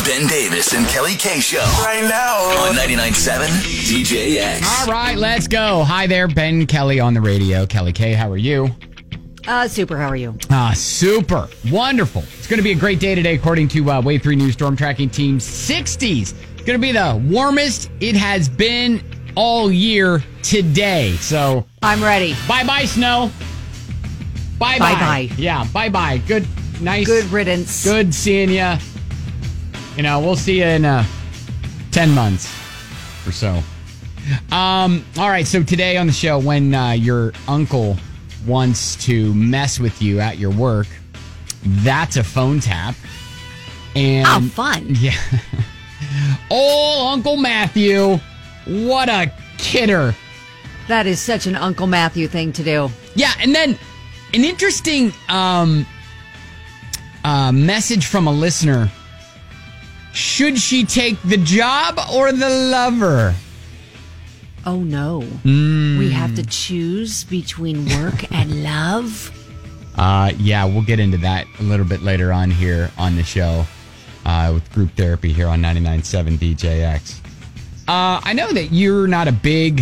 Ben Davis and Kelly K Show. Right now on 99.7 DJX. All right, let's go. Hi there, Ben Kelly on the radio. Kelly K, how are you? Super. How are you? Super. Wonderful. It's going to be a great day today, according to Wave 3 News Storm Tracking Team. 60s. It's going to be the warmest it has been all year today. So I'm ready. Bye-bye, snow. Bye-bye. Bye-bye. Yeah, bye-bye. Good, nice. Good riddance. Good seeing you. You know, we'll see you in 10 months or so. All right, so today on the show, when your uncle wants to mess with you at your work, that's a phone tap. And how fun. Yeah. Oh, Uncle Matthew. What a kidder. That is such an Uncle Matthew thing to do. Yeah, and then an interesting message from a listener. Should she take the job or the lover? Oh, no. We have to choose between work and love? Yeah, we'll get into that a little bit later on here on the show with group therapy here on 99.7 DJX. I know that you're not a big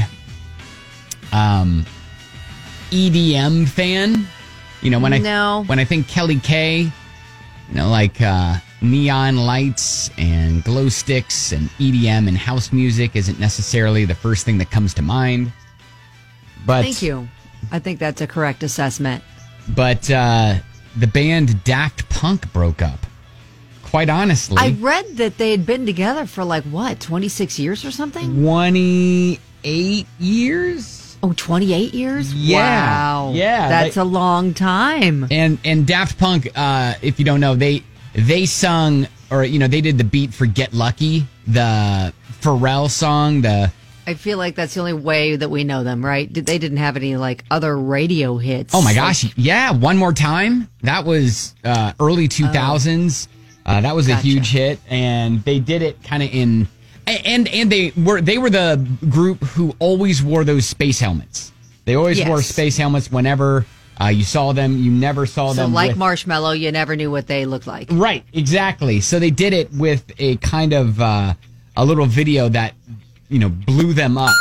EDM fan. You know, when I think Kelly K, you know, like neon lights and glow sticks and EDM and house music isn't necessarily the first thing that comes to mind. But thank you. I think that's a correct assessment. But the band Daft Punk broke up. Quite honestly. I read that they had been together for 26 years or something? 28 years? Oh, 28 years? Yeah. Wow. Yeah. That's a long time. And Daft Punk, if you don't know, they sung, or, you know, they did the beat for Get Lucky, the Pharrell song, I feel like that's the only way that we know them, right? They didn't have any other radio hits. Oh my gosh. Yeah. One More Time. That was early 2000s. That was a huge hit, and they did it kind of in, and they were the group who always wore those space helmets. They always wore space helmets whenever you saw them. You never saw them. So like Marshmallow, you never knew what they looked like. Right, exactly. So they did it with a kind of a little video that, you know, blew them up.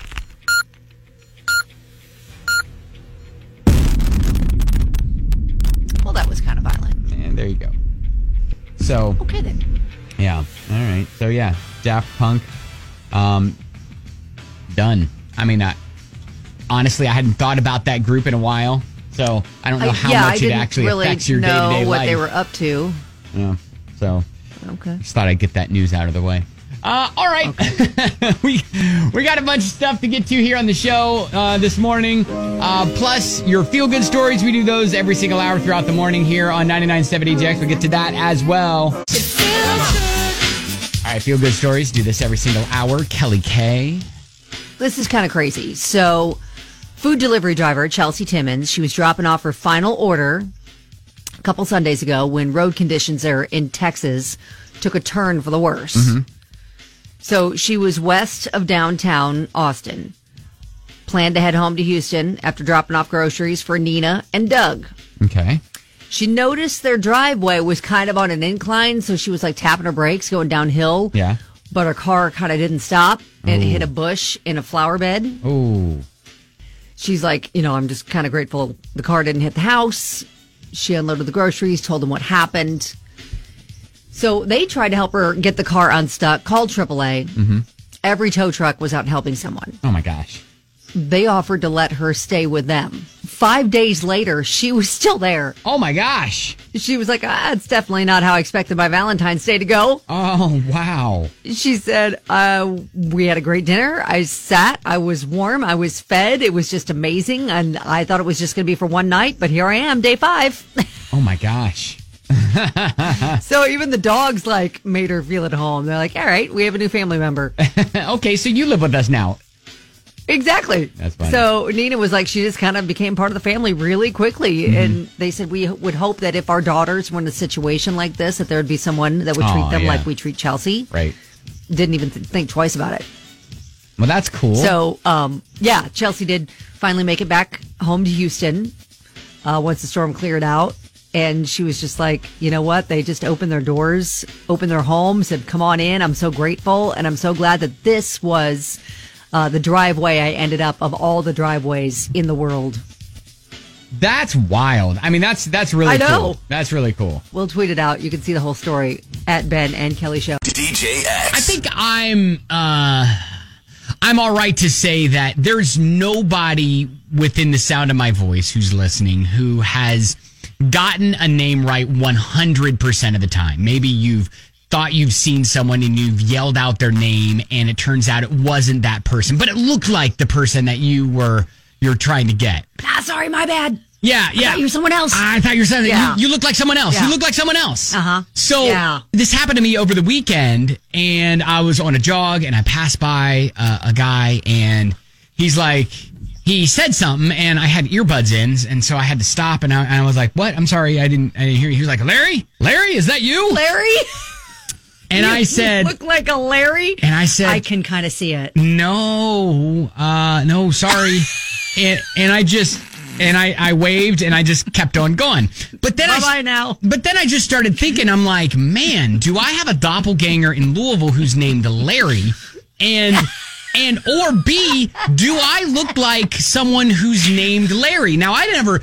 Well, that was kind of violent. And there you go. So okay then. Yeah. All right. So yeah, Daft Punk, done. I mean, honestly, I hadn't thought about that group in a while, so I don't know how much it actually affects your day-to-day life. I didn't really know what they were up to. Yeah. So okay. Just thought I'd get that news out of the way. All right. Okay. we got a bunch of stuff to get to here on the show this morning. Plus, your feel-good stories. We do those every single hour throughout the morning here on 99.7 DJX. We'll get to that as well. All right, feel-good stories. Do this every single hour. Kelly K. This is kind of crazy. So, food delivery driver Chelsea Timmons, she was dropping off her final order a couple Sundays ago when road conditions there in Texas took a turn for the worse. Mm-hmm. So she was west of downtown Austin, planned to head home to Houston after dropping off groceries for Nina and Doug. Okay. She noticed their driveway was kind of on an incline, so she was tapping her brakes going downhill. Yeah. But her car kind of didn't stop and it hit a bush in a flower bed. Oh. She's like, I'm just kind of grateful the car didn't hit the house. She unloaded the groceries, told them what happened. So they tried to help her get the car unstuck, called AAA. Mm-hmm. Every tow truck was out helping someone. Oh, my gosh. They offered to let her stay with them. 5 days later, she was still there. Oh, my gosh. She was like, it's definitely not how I expected my Valentine's Day to go. Oh, wow. She said, we had a great dinner. I sat. I was warm. I was fed. It was just amazing. And I thought it was just going to be for one night. But here I am, day 5. Oh, my gosh. So even the dogs made her feel at home. They're like, all right, we have a new family member. Okay, so you live with us now. Exactly. That's funny. So Nina was like, she just kind of became part of the family really quickly. Mm-hmm. And they said we would hope that if our daughters were in a situation like this, that there would be someone that would treat them like we treat Chelsea. Right. Didn't even think twice about it. Well, that's cool. So, Chelsea did finally make it back home to Houston once the storm cleared out. And she was just like, you know what? They just opened their doors, opened their home, said, come on in. I'm so grateful. And I'm so glad that this was the driveway I ended up of all the driveways in the world. That's wild. I mean, that's really I know. cool. That's really cool. We'll tweet it out. You can see the whole story at Ben and Kelly Show. DJ X. I think I'm all right to say that there's nobody within the sound of my voice who's listening who has gotten a name right 100% of the time. Maybe you've thought you've seen someone and you've yelled out their name and it turns out it wasn't that person, but it looked like the person that you're trying to get. Sorry, my bad. Yeah. I thought you were someone else. I thought you were someone else. You look like someone else. Yeah. You look like someone else. Uh-huh. So this happened to me over the weekend, and I was on a jog, and I passed by a guy, and he's like, he said something, and I had earbuds in, and so I had to stop, and I was like, what? I'm sorry, I didn't hear you. He was like, Larry? Larry, is that you? Larry? And I said... You look like a Larry? And I said... I can kind of see it. No, sorry. and I just... And I waved and I just kept on going. But then Bye-bye now. But then I just started thinking, I'm like, man, do I have a doppelganger in Louisville who's named Larry? And or B, do I look like someone who's named Larry? Now, I never,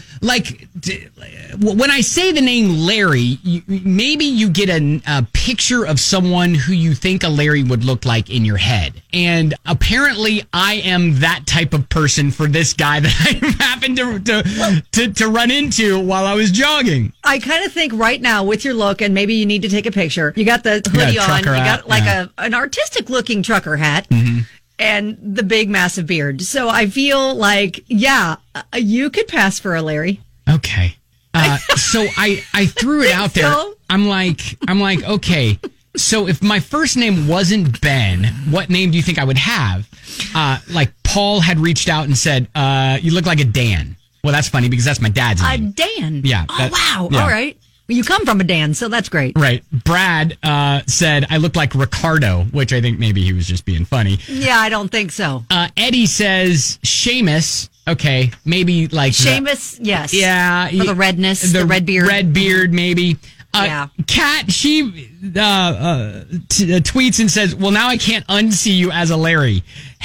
when I say the name Larry, maybe you get a picture of someone who you think a Larry would look like in your head. And apparently I am that type of person for this guy that I happened to run into while I was jogging. I kind of think right now with your look, and maybe you need to take a picture. You got the hoodie on. You got like an artistic looking trucker hat. Mm-hmm. And the big, massive beard. So I feel like, you could pass for a Larry. Okay. So I threw it out there. So? I'm like, okay. So if my first name wasn't Ben, what name do you think I would have? Like Paul had reached out and said, you look like a Dan. Well, that's funny because that's my dad's name. A Dan? Yeah. Oh, wow. Yeah. All right. Well, you come from a Dan, so that's great. Right. Brad said, I look like Ricardo, which I think maybe he was just being funny. Yeah, I don't think so. Eddie says, Seamus. Okay. Maybe like... Seamus, yes. Yeah. For the redness, the red beard. Red beard, maybe. Yeah. Kat, she tweets and says, well, now I can't unsee you as a Larry.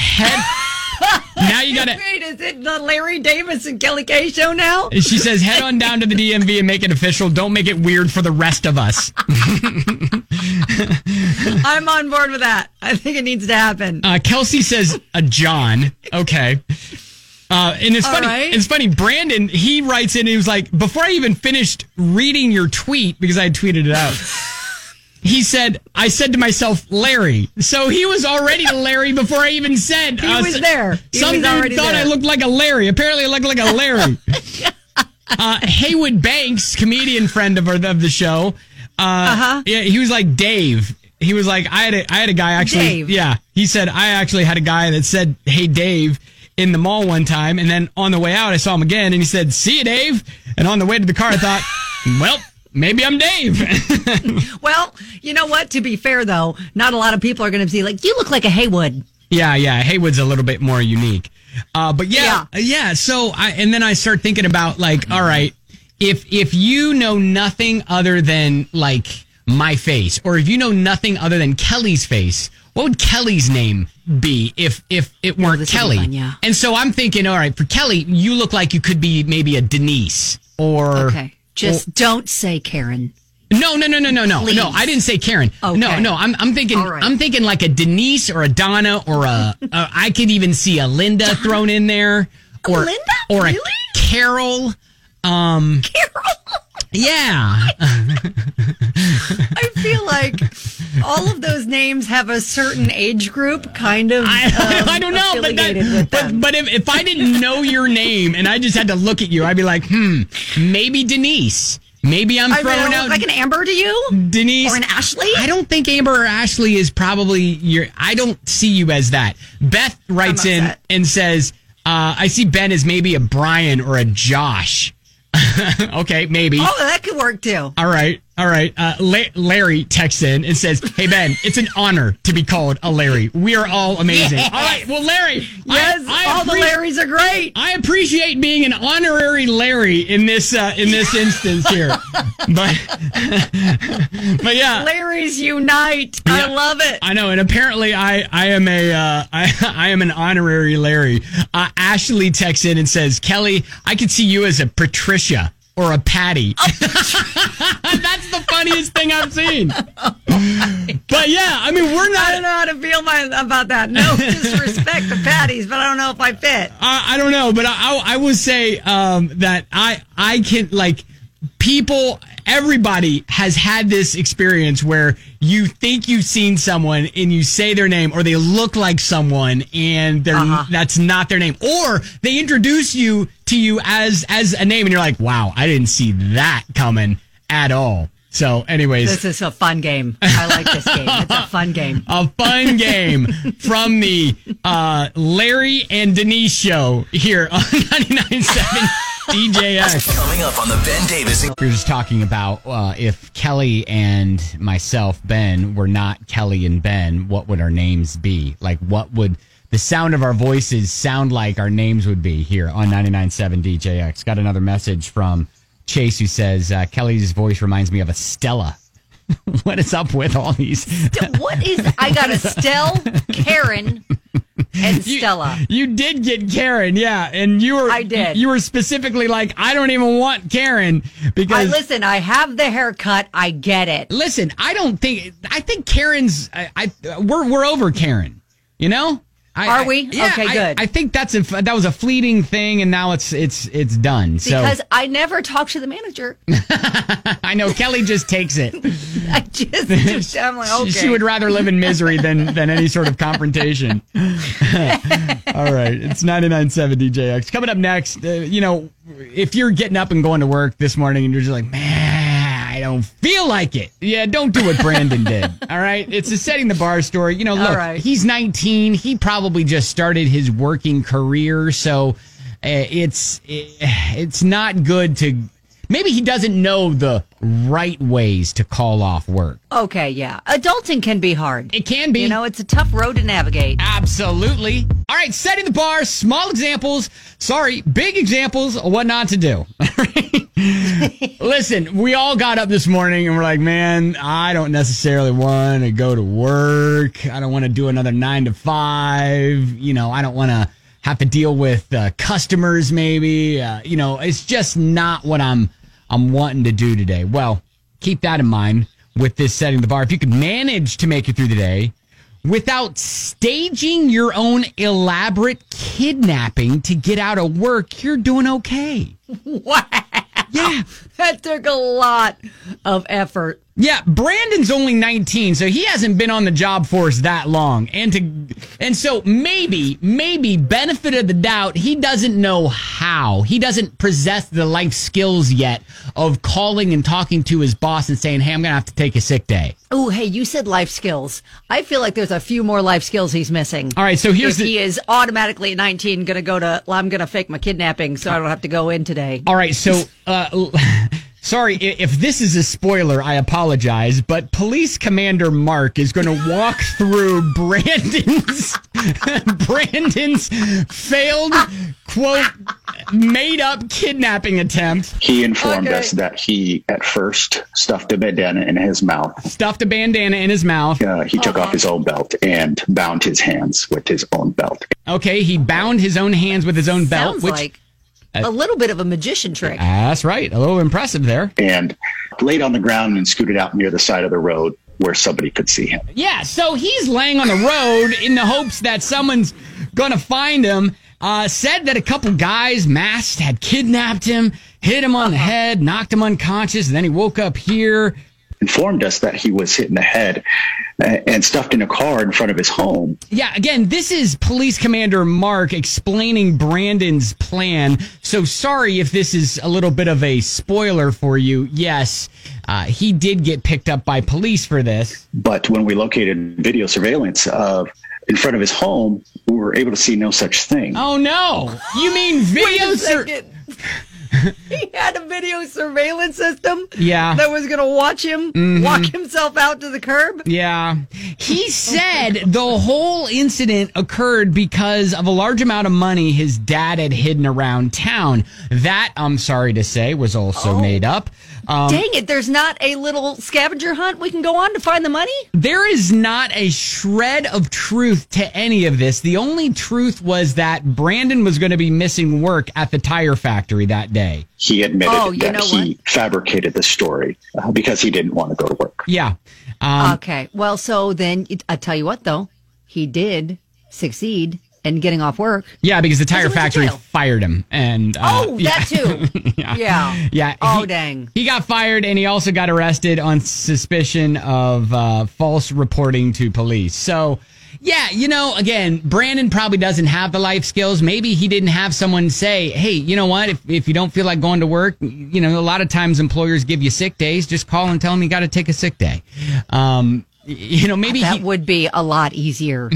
Now you got to... Wait, is it the Larry Davis and Kelly K show now? She says, head on down to the DMV and make it official. Don't make it weird for the rest of us. I'm on board with that. I think it needs to happen. Kelsey says, a John. Okay. And it's funny. Right. It's funny. Brandon, he writes in, he was like, before I even finished reading your tweet, because I had tweeted it out, he said, I said to myself, Larry. So he was already a Larry before I even said. He was there. Some dude thought there. I looked like a Larry. Apparently I looked like a Larry. Haywood Banks, comedian friend of the show. Yeah, he was like Dave. He was like, I had a guy actually. Dave. Yeah. He said, I actually had a guy that said, hey, Dave, in the mall one time. And then on the way out, I saw him again and he said, see you, Dave. And on the way to the car, I thought, well, maybe I'm Dave. Well, you know what? To be fair, though, not a lot of people are going to be like, you look like a Haywood. Yeah. Haywood's a little bit more unique. But yeah. So and then I start thinking about like, all right, if you know nothing other than like my face, or if you know nothing other than Kelly's face, what would Kelly's name be if it weren't Kelly? Fun, yeah. And so I'm thinking, all right, for Kelly, you look like you could be maybe a Denise or... Okay. Just don't say Karen. No. Please. No, I didn't say Karen. Okay. No, I'm thinking Right. I'm thinking like a Denise or a Donna or I could even see a Linda thrown in there. Or Linda? Or Really? a Carol. Carol? Yeah. I feel like all of those names have a certain age group kind of I don't know, but if I didn't know your name and I just had to look at you, I'd be like, maybe Denise. Maybe I'm throwing out like an Amber to you, Denise or an Ashley. I don't think Amber or Ashley is probably your. I don't see you as that. Beth writes in and says, "I see Ben as maybe a Brian or a Josh." Okay, maybe. Oh, that could work too. All right. All right. Larry texts in and says, "Hey, Ben, it's an honor to be called a Larry. We are all amazing." Yes. All right. Well, Larry. Yes, all the Larrys are great. I appreciate being an honorary Larry in this instance here. But yeah. Larrys unite. Yeah, I love it. I know. And apparently I am I am an honorary Larry. Ashley texts in and says, "Kelly, I could see you as a Patricia or a Patty." That's the funniest thing I've seen. But yeah, I mean, we're not. I don't know how to feel about that. No disrespect to Patties, but I don't know if I fit. I don't know, but I would say that I can, like, people, everybody has had this experience where you think you've seen someone and you say their name, or they look like someone and that's not their name, or they introduce you to you as a name and you're like, wow, I didn't see that coming at all. So anyways, this is a fun game. I like this game. It's a fun game. A fun game from the Larry and Denise show here on 99.7 DJX. Coming up on the Ben Davis. We were just talking about if Kelly and myself, Ben, were not Kelly and Ben, what would our names be? Like, what would the sound of our voices sound like our names would be here on 99.7 DJX? Got another message from Chase who says, Kelly's voice reminds me of a Stella. What is up with all these? What is, I got Estelle, Karen, and Stella. You did get Karen, yeah. And I did. You were specifically like, I don't even want Karen because. Listen, I have the haircut. I get it. Listen, I think Karen's, we're over Karen, you know? Are we? Yeah, okay, good. I think that was a fleeting thing, and now it's done. Because I never talk to the manager. I know Kelly just takes it. I'm like, okay. She would rather live in misery than any sort of confrontation. All right, it's 99.7 DJX. Coming up next, if you're getting up and going to work this morning and you're just like, man, I don't feel like it. Yeah, don't do what Brandon did. All right? It's a setting the bar story. Look, right. He's 19. He probably just started his working career, so it's not good to. Maybe he doesn't know the right ways to call off work. Okay, yeah. Adulting can be hard. It can be. It's a tough road to navigate. Absolutely. All right, setting the bar, small examples. Sorry, big examples of what not to do. Listen, we all got up this morning and we're like, man, I don't necessarily want to go to work. I don't want to do another 9 to 5. I don't want to have to deal with customers maybe. It's just not what I'm wanting to do today. Well, keep that in mind with this setting the bar. If you could manage to make it through the day without staging your own elaborate kidnapping to get out of work, you're doing okay. Wow. Yeah. That took a lot of effort. Yeah, Brandon's only 19, so he hasn't been on the job force that long. And so maybe, benefit of the doubt, he doesn't know how. He doesn't possess the life skills yet of calling and talking to his boss and saying, hey, I'm going to have to take a sick day. Oh, hey, you said life skills. I feel like there's a few more life skills he's missing. All right, so he is automatically at 19 going to go to, I'm going to fake my kidnapping so I don't have to go in today. All right, so sorry, if this is a spoiler, I apologize, but Police Commander Mark is going to walk through Brandon's failed, quote, made-up kidnapping attempt. He informed us that he, at first, stuffed a bandana in his mouth. He took off his own belt and bound his hands with his own belt. Okay, he bound his own hands with his own belt. Sounds like a little bit of a magician trick. That's right. A little impressive there. And laid on the ground and scooted out near the side of the road where somebody could see him. Yeah, so he's laying on the road in the hopes that someone's going to find him. Said that a couple guys masked had kidnapped him, hit him on the head, knocked him unconscious, and then he woke up here. Informed us that he was hit in the head and stuffed in a car in front of his home. Yeah, again, this is Police Commander Mark explaining Brandon's plan. So sorry if this is a little bit of a spoiler for you. Yes, he did get picked up by police for this. But when we located video surveillance in front of his home, we were able to see no such thing. Oh, no. You mean He had a video surveillance system Yeah. that was going to watch him walk himself out to the curb. Yeah. He said the whole incident occurred because of a large amount of money his dad had hidden around town. That, I'm sorry to say, was also made up. Dang it, there's not a little scavenger hunt we can go on to find the money? There is not a shred of truth to any of this. The only truth was that Brandon was going to be missing work at the tire factory that day. He admitted that he fabricated the story because he didn't want to go to work. Yeah. Okay. Well, so then I tell you what, though, he did succeed in getting off work. Yeah, because the tire went to factory jail. fired him. And that too. Yeah. Oh, dang. He got fired, and he also got arrested on suspicion of false reporting to police. So, yeah, again, Brandon probably doesn't have the life skills. Maybe he didn't have someone say, hey, you know what? If you don't feel like going to work, a lot of times employers give you sick days. Just call and tell them you got to take a sick day. Maybe that would be a lot easier.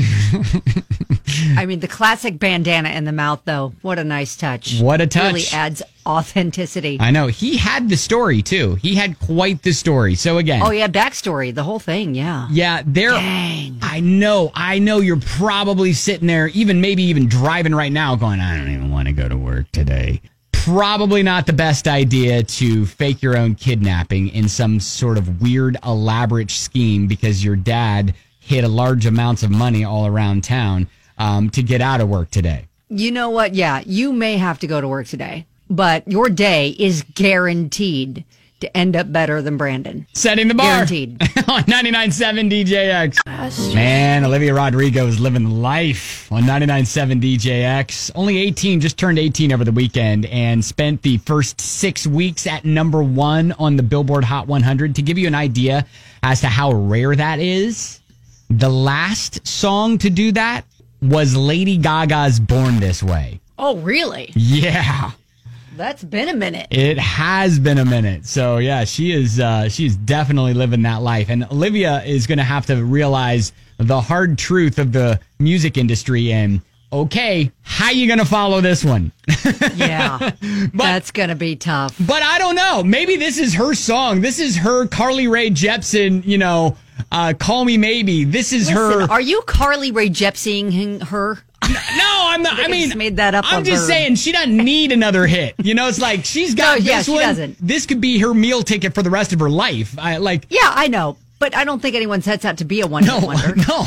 I mean, the classic bandana in the mouth, though. What a nice touch. What a touch. Really adds authenticity. I know. He had the story, too. He had quite the story. So, again. Oh, yeah, backstory. The whole thing, yeah. Yeah, Dang. I know you're probably sitting there, maybe even driving right now going, I don't even want to go to work today. Probably not the best idea to fake your own kidnapping in some sort of weird, elaborate scheme because your dad hid a large amounts of money all around town to get out of work today. You know what? Yeah, you may have to go to work today, but your day is guaranteed to end up better than Brandon. Setting the bar. Guaranteed. On 99.7 DJX. Man, Olivia Rodrigo is living the life on 99.7 DJX. Only 18, just turned 18 over the weekend and spent the first 6 weeks at number 1 on the Billboard Hot 100. To give you an idea as to how rare that is, the last song to do that was Lady Gaga's Born This Way. Oh, really? Yeah. That's been a minute. It has been a minute. So, yeah, she's definitely living that life. And Olivia is going to have to realize the hard truth of the music industry and, okay, how you going to follow this one? Yeah, that's going to be tough. But I don't know. Maybe this is her song. This is her Carly Rae Jepsen, Call Me Maybe. This is her. Are you Carly Rae Jepsening her? No, I'm not. I mean, just made that up. I'm just saying she doesn't need another hit. It's like she's got this one. Doesn't. This could be her meal ticket for the rest of her life. Yeah, I know. But I don't think anyone sets out to be a one-hit wonder. No.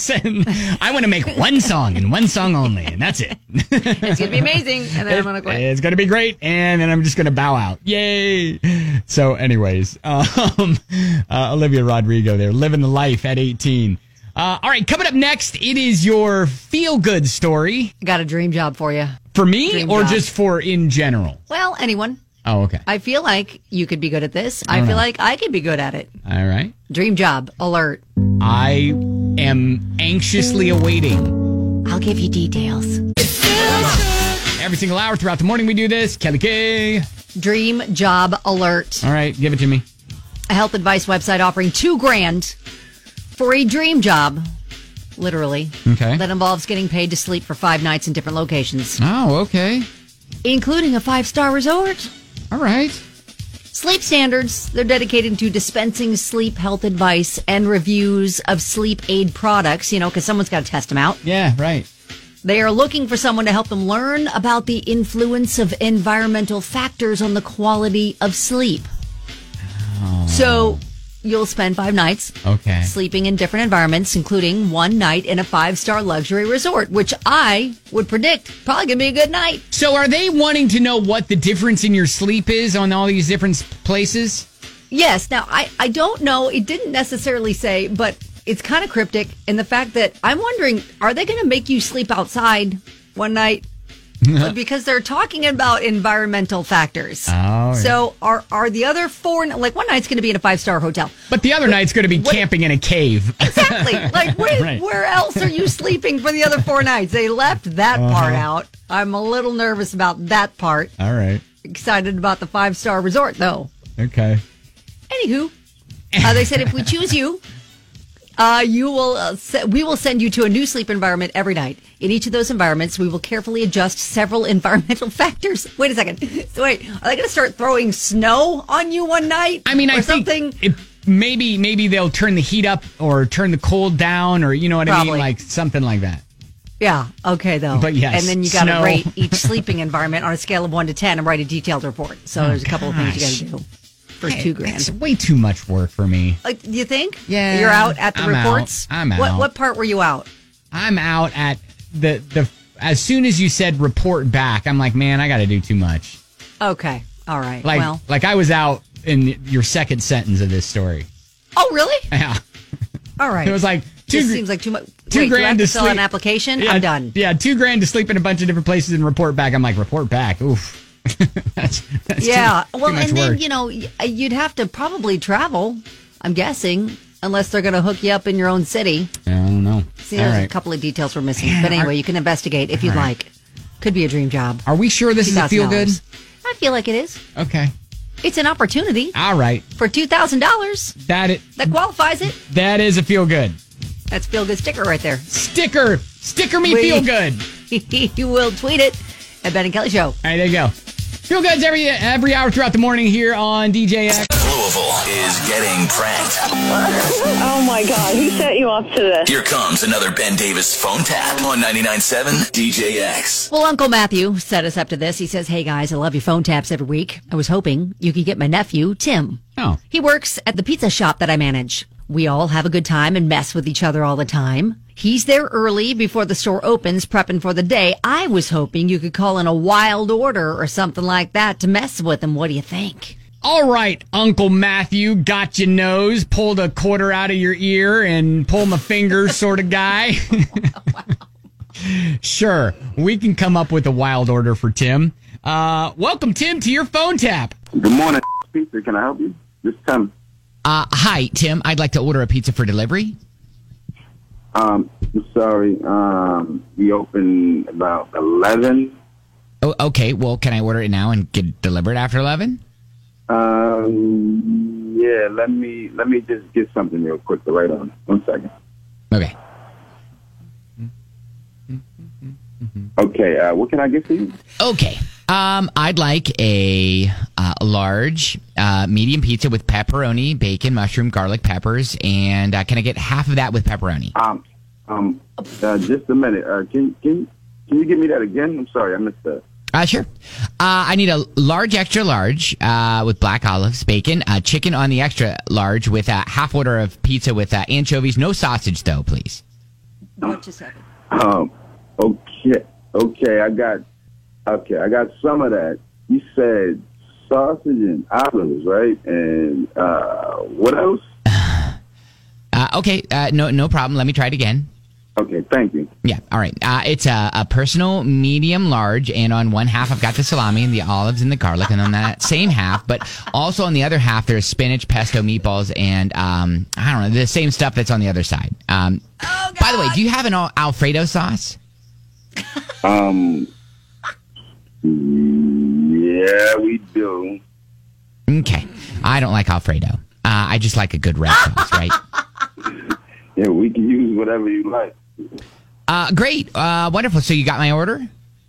I want to make one song and one song only, and that's it. It's going to be amazing, and then I'm going to quit. It's going to be great, and then I'm just going to bow out. Yay! So, anyways, Olivia Rodrigo there, living the life at 18. All right, coming up next, it is your feel-good story. Got a dream job for you. For me, Dream or job. just for in general? Well, anyone. Oh, okay. I feel like you could be good at this. I feel like I could be good at it. All right. Dream job alert. I am anxiously awaiting. I'll give you details. Every single hour throughout the morning we do this. Kelly K. Dream job alert. All right, give it to me. A health advice website offering $2,000 for a dream job. Literally. Okay. That involves getting paid to sleep for 5 nights in different locations. Oh, okay. Including a 5-star resort. All right. Sleep Standards, they're dedicated to dispensing sleep health advice and reviews of sleep aid products, because someone's got to test them out. Yeah, right. They are looking for someone to help them learn about the influence of environmental factors on the quality of sleep. Oh. So you'll spend 5 nights sleeping in different environments, including 1 night in a 5-star luxury resort, which I would predict probably going to be a good night. So are they wanting to know what the difference in your sleep is on all these different places? Yes. Now, I don't know. It didn't necessarily say, but it's kind of cryptic in the fact that I'm wondering, are they going to make you sleep outside one night? Because they're talking about environmental factors. Oh, so are the other 4, like one night's going to be in a 5-star hotel. But the other night's going to be camping in a cave. Exactly. Like where else are you sleeping for the other 4 nights? They left that part out. I'm a little nervous about that part. All right. Excited about the 5-star resort though. Okay. Anywho, they said if we choose you, We will send you to a new sleep environment every night. In each of those environments, we will carefully adjust several environmental factors. Wait a second. So wait, are they going to start throwing snow on you one night? I mean, I think maybe they'll turn the heat up or turn the cold down, or you know what I mean, like something like that. Yeah. Okay, though. But yes, and then you got to snow. rate each sleeping environment on a scale of 1 to 10 and write a detailed report. So there's a couple of things you got to do. First $2,000. It's way too much work for me. Like, you think? Yeah. You're out at the I'm reports? I'm out. What part were you out? I'm out at the as soon as you said report back, I'm like, man, I got to do too much. Okay. All right. Like I was out in your second sentence of this story. Oh, really? Yeah. All right. It was like This seems like too much. $2,000 do I have to fill out sleep. an application? Yeah, I'm done. Yeah, $2,000 to sleep in a bunch of different places and report back. I'm like, report back. Oof. that's yeah. too Well, much and then, work. you'd have to probably travel, I'm guessing, unless they're going to hook you up in your own city. I don't know. See, All there's right. a couple of details we're missing. Man, But anyway, you can investigate if you'd like. Could be a dream job. Are we sure this is a feel good? I feel like it is. Okay. It's an opportunity All right. for $2,000 that qualifies it. That is a feel good. That's feel good sticker right there. Sticker me feel good. You will tweet it at Ben and Kelly Show. All right, there you go. Feel goods every hour throughout the morning here on DJX. Louisville is getting pranked. Oh my God, who set you off to this? Here comes another Ben Davis phone tap on 99.7 DJX. Well, Uncle Matthew set us up to this. He says, hey guys, I love your phone taps every week. I was hoping you could get my nephew, Tim. Oh. He works at the pizza shop that I manage. We all have a good time and mess with each other all the time. He's there early before the store opens, prepping for the day. I was hoping you could call in a wild order or something like that to mess with him. What do you think? All right, Uncle Matthew, got your nose, pulled a quarter out of your ear, and pull my fingers sort of guy. Sure, we can come up with a wild order for Tim. Welcome, Tim, to your phone tap. Good morning, pizza. Can I help you? This is Tim. Hi, Tim. I'd like to order a pizza for delivery. I'm sorry. We open about 11. Oh, okay. Well, can I order it now and get it delivered after 11? Yeah. Let me just get something real quick to write on. 1 second. Okay. Okay. What can I get for you? Okay. I'd like a large medium pizza with pepperoni, bacon, mushroom, garlic, peppers, and can I get half of that with pepperoni? Just a minute. Can you give me that again? I'm sorry, I missed that. Sure. I need a large, extra large with black olives, bacon, chicken on the extra large with a half order of pizza with anchovies. No sausage, though, please. What just happened? Okay. I got some of that. You said sausage and olives, right? And what else? Okay. No problem. Let me try it again. Okay, thank you. Yeah, all right. It's a personal medium large, and on one half I've got the salami and the olives and the garlic, and on that same half, but also on the other half there's spinach, pesto, meatballs, and I don't know, the same stuff that's on the other side. By the way, do you have an Alfredo sauce? Yeah, we do. Okay. I don't like Alfredo. I just like a good red sauce, right? Yeah, we can use whatever you like. Great. Wonderful. So you got my order?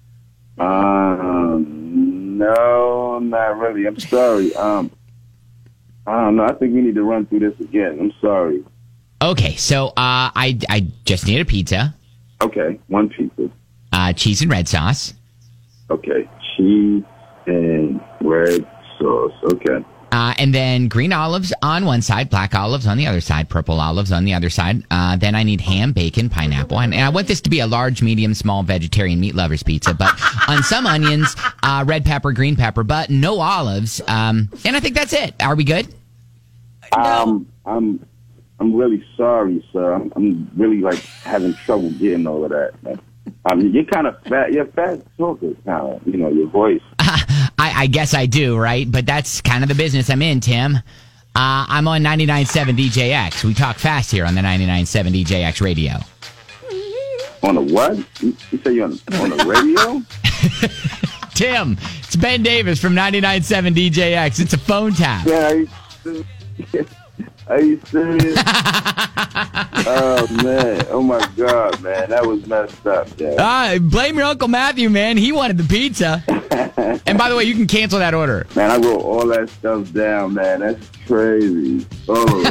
No, not really. I'm sorry. I don't know. I think we need to run through this again. I'm sorry. Okay. So I just need a pizza. Okay, one pizza. Cheese and red sauce. Okay, cheese and red sauce. Okay. And then green olives on one side, black olives on the other side, purple olives on the other side. Then I need ham, bacon, pineapple. And I want this to be a large, medium, small vegetarian meat lovers pizza. But on some onions, red pepper, green pepper, but no olives. And I think that's it. Are we good? No. I'm really sorry, sir. I'm really having trouble getting all of that. You're kind of fat. You're fat talker, kind of. Your voice. I guess I do, right? But that's kind of the business I'm in, Tim. I'm on 99.7 DJX. We talk fast here on the 99.7 DJX radio. On the what? You say you're on the radio? Tim, it's Ben Davis from 99.7 DJX. It's a phone tap. Yeah. Are you serious? Oh, man. Oh, my God, man. That was messed up, yeah. Blame your Uncle Matthew, man. He wanted the pizza. And by the way, you can cancel that order. Man, I wrote all that stuff down, man. That's crazy. Oh.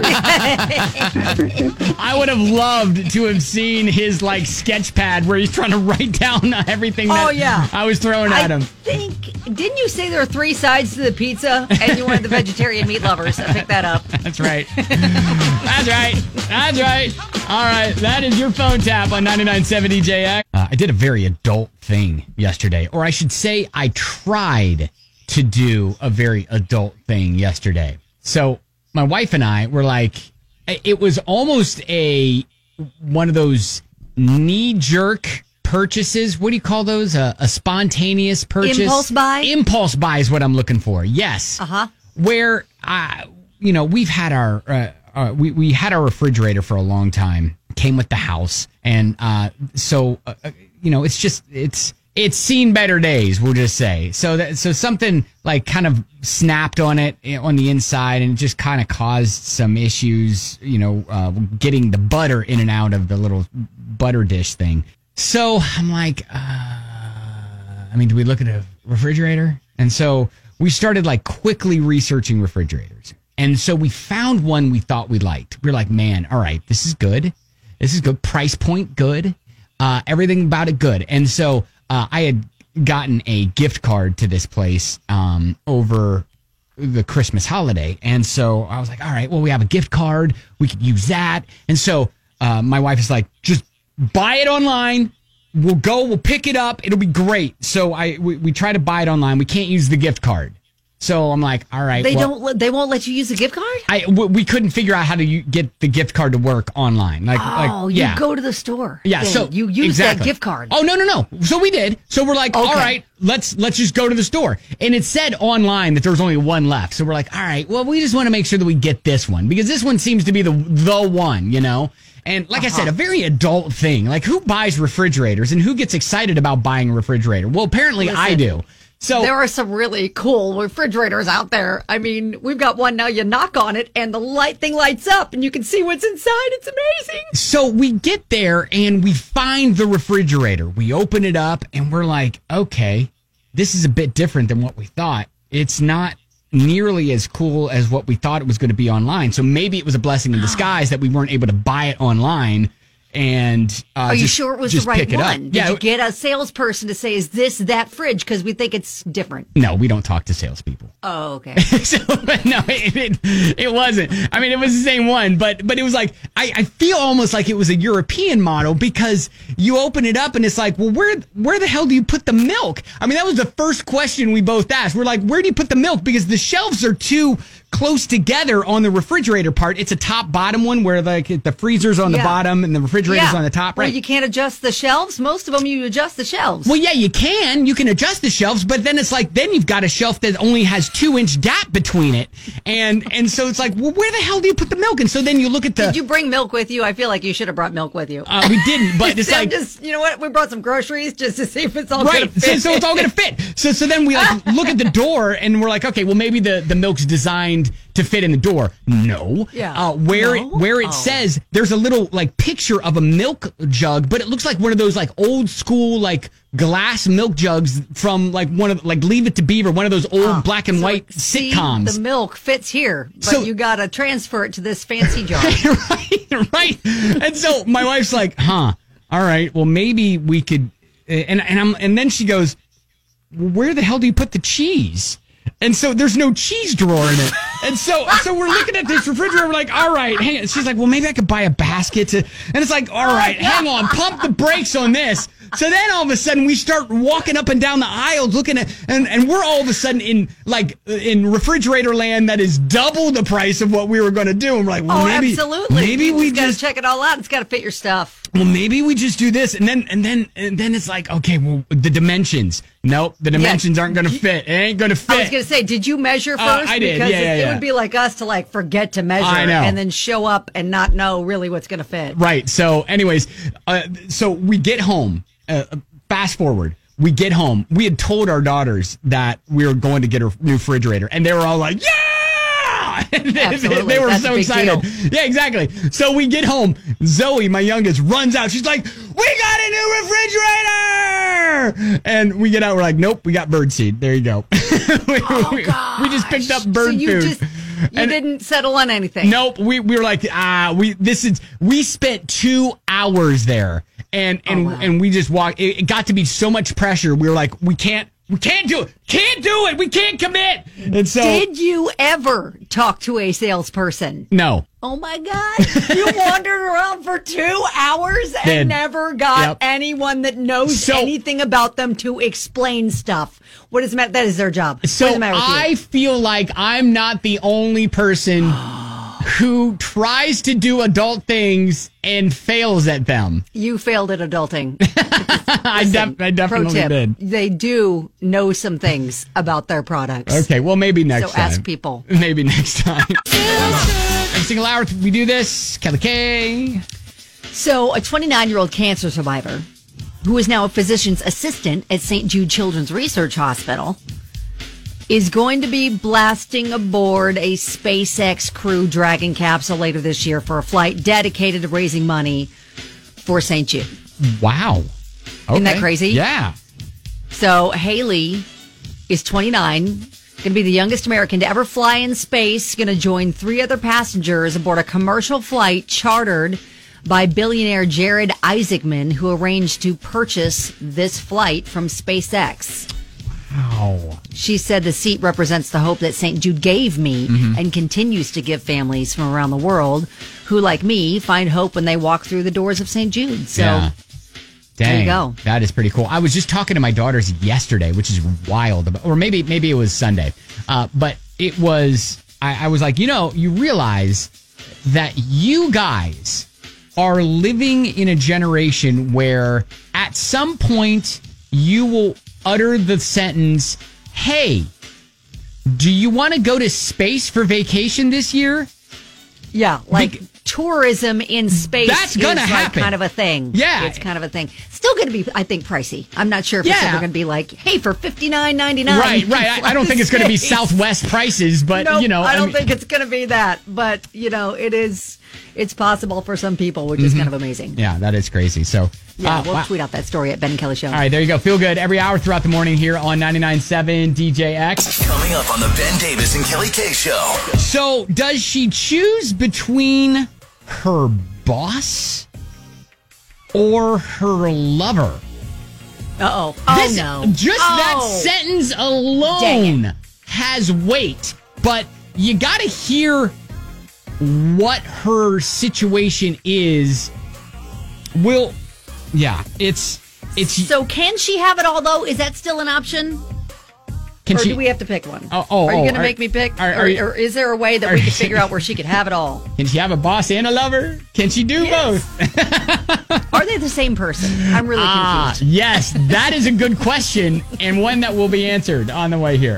I would have loved to have seen his, like, sketch pad where he's trying to write down everything that I was throwing at him. Didn't you say there are 3 sides to the pizza and you wanted the vegetarian meat lovers? I picked that up. That's right. That's right. That's right. All right. That is your phone tap on 99.7 DJX. I did a very adult thing yesterday, or I should say I tried to do a very adult thing yesterday. So my wife and I were like, it was almost one of those knee-jerk purchases. What do you call those? A spontaneous purchase? Impulse buy? Impulse buy is what I'm looking for. Yes. Uh-huh. Where, we've had we had our refrigerator for a long time. Came with the house. And it's seen better days, we'll just say. So something like kind of snapped on it on the inside and just kind of caused some issues, getting the butter in and out of the little butter dish thing. So I'm like, do we look at a refrigerator? And so we started like quickly researching refrigerators. And so we found one we thought we liked. We were like, man, all right, this is good. This is good. Price point, good. Everything about it, good. And so I had gotten a gift card to this place over the Christmas holiday. And so I was like, all right, well, we have a gift card. We could use that. And so my wife is like, just buy it online. We'll pick it up. It'll be great. So we try to buy it online. We can't use the gift card. So I'm like, all right. They won't let you use the gift card? We couldn't figure out how to get the gift card to work online. You go to the store. Yeah, then. so you use that gift card. Oh, no. So we did. So we're like, all right, let's just go to the store. And it said online that there was only one left. So we're like, all right, well, we just want to make sure that we get this one because this one seems to be the one, And like I said, a very adult thing. Like, who buys refrigerators and who gets excited about buying a refrigerator? Well, apparently I do. So there are some really cool refrigerators out there. I mean, we've got one now. You knock on it and the thing lights up and you can see what's inside. It's amazing. So we get there and we find the refrigerator. We open it up and we're like, okay, this is a bit different than what we thought. It's not nearly as cool as what we thought it was going to be online. So maybe it was a blessing in disguise that we weren't able to buy it online. And are you sure it was the right one? Did you get a salesperson to say, "Is this that fridge?" Because we think it's different. No, we don't talk to salespeople. Oh, okay. No, it wasn't. I mean, it was the same one, but it was like I feel almost like it was a European model because you open it up and it's like, well, where the hell do you put the milk? I mean, that was the first question we both asked. We're like, where do you put the milk? Because the shelves are too close together on the refrigerator part. It's a top-bottom one where like the freezer's on the bottom and the refrigerator's on the top, right? Well, you can't adjust the shelves. Most of them, you adjust the shelves. Well, yeah, you can. You can adjust the shelves, but then it's like, then you've got a shelf that only has 2-inch gap between it. And so it's like, well, where the hell do you put the milk? And so then you look at Did you bring milk with you? I feel like you should have brought milk with you. We didn't, but it's like... you know what? We brought some groceries just to see if it's all going to fit. So it's all going to fit. So then we like look at the door and we're like, okay, well, maybe the milk's designed to fit in the door. No. Yeah. Where it says there's a little like picture of a milk jug, but it looks like one of those like old school like glass milk jugs from like one of like Leave It to Beaver, one of those old black and white sitcoms. The milk fits here, but you got to transfer it to this fancy jar. right. And so my wife's like, all right, well maybe we could, and then she goes, where the hell do you put the cheese? And so there's no cheese drawer in it. And so we're looking at this refrigerator. We're like, all right, hang on. She's like, well, maybe I could buy a basket. And it's like, all right, hang on. Pump the brakes on this. So then all of a sudden we start walking up and down the aisles looking at, and we're all of a sudden in refrigerator land that is double the price of what we were going to do. And we're like, well, maybe we just check it all out. It's got to fit your stuff. Well, maybe we just do this. And then it's like, okay, well, the dimensions. Nope, the dimensions aren't going to fit. It ain't going to fit. I was going to say, did you measure first? I did, because it would be like us to like forget to measure and then show up and not know really what's going to fit. Right. So anyways, so we get home. Fast forward. We get home. We had told our daughters that we were going to get a new refrigerator, and they were all like, yeah! Yeah. Absolutely. They were That's a so big excited. deal. Yeah, exactly. So we get home. Zoe, my youngest, runs out. She's like, we got a new refrigerator. And we get out. We're like, nope, we got birdseed. There you go. we just picked up bird food. You didn't settle on anything. Nope. We were like, we spent 2 hours there. And we just walked. It got to be so much pressure. We were like, we can't do it. Can't do it. We can't commit. And so, did you ever talk to a salesperson? No. Oh my God. You wandered around for 2 hours and never got anyone that knows anything about them to explain stuff. What is the matter? That is their job. So what is the matter with you? I feel like I'm not the only person who tries to do adult things and fails at them. You failed at adulting. I definitely did. They do know some things about their products. Okay, well, maybe next time. So ask people. Maybe next time. Every single hour we do this. Kelly K. So a 29-year-old cancer survivor who is now a physician's assistant at St. Jude Children's Research Hospital is going to be blasting aboard a SpaceX Crew Dragon capsule later this year for a flight dedicated to raising money for St. Jude. Wow. Okay. Isn't that crazy? Yeah. So Haley is 29, going to be the youngest American to ever fly in space, going to join 3 other passengers aboard a commercial flight chartered by billionaire Jared Isaacman, who arranged to purchase this flight from SpaceX. Wow. She said the seat represents the hope that St. Jude gave me and continues to give families from around the world who, like me, find hope when they walk through the doors of St. Jude. So, yeah. Dang, there you go. That is pretty cool. I was just talking to my daughters yesterday, which is wild, or maybe it was Sunday. But it was, I was like, you realize that you guys are living in a generation where at some point you will utter the sentence, hey, do you want to go to space for vacation this year? Yeah, tourism in space that's gonna happen. Kind of a thing. Yeah. It's kind of a thing. Still going to be, I think, pricey. I'm not sure if it's ever going to be like, hey, for $59.99. Right. I don't think it's going to be Southwest prices, but, I don't think it's going to be that. But, it's possible for some people, which is kind of amazing. Yeah, that is crazy. So, we'll tweet out that story at Ben and Kelly Show. All right, there you go. Feel good every hour throughout the morning here on 99.7 DJX. Coming up on the Ben Davis and Kelly K Show. So, does she choose between her boss or her lover? Uh-oh. No. Just that sentence alone has weight, but you got to hear what her situation is. So can she have it all, though? Is that still an option? Do we have to pick one? Are you going to make me pick? Or is there a way that we can figure out where she could have it all? Can she have a boss and a lover? Can she do both? Are they the same person? I'm really confused. Yes, that is a good question, and one that will be answered on the way here.